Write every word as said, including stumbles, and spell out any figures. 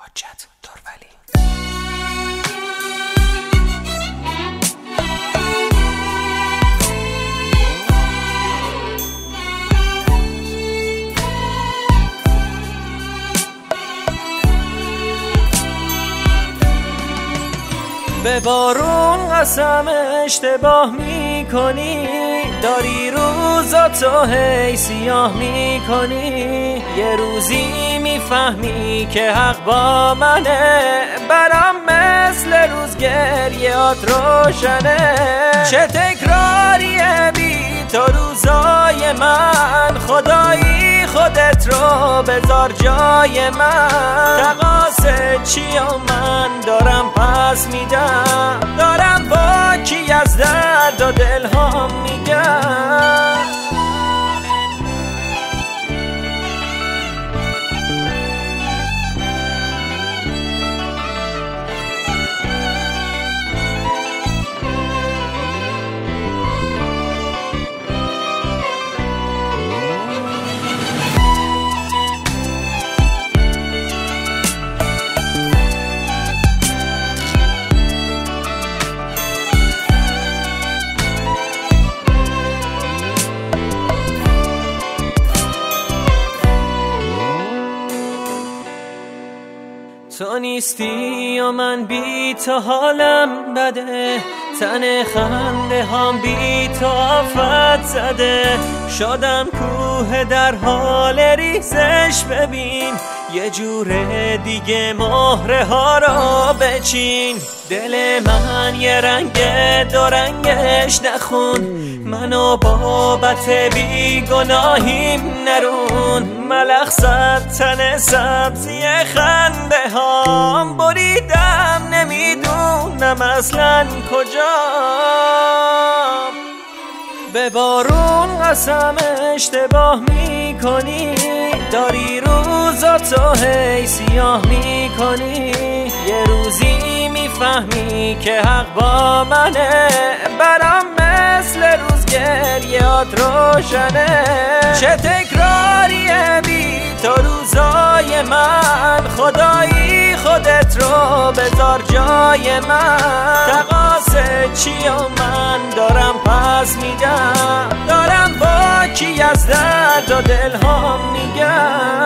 حجت درولی. به بارون قسم اشتباه میکنی، داری روزاتو هی سیاه میکنی. یه روزی میفهمی که حق با منه، برام مثل روز گریهات روشنه. چه تکراریه بی تو روزای من، خدایی خودت رو بذار جای من. تقاصد چی و من دارم پس میدم، دارم با کی از درد و دلهام میگم. تو نیستی و من بی تو حالم بده، تن خنده هم بی تو آفت زده. شدم کوه در حال ریزش، ببین یه جور دیگه مهره ها رو بچین. دل من یه رنگ دو رنگش نخون، منو بابت بی گناهیم نرون. ملخ زد تن سبزی خنده هام، بریدم نمیدونم اصلا کجام. به بارون قسم اشتباه میکنی، داری روزاتو هی سیاه میکنی. یه روزی میفهمی که حق با منه، برام مثل روز گریهات روشنه. چه تکراریه بی تو روزای من، خدایی خودت رو بذار جای من. تقاصد چی و من دارم پس میدم، دارم با کی از درد و دلهام میگم.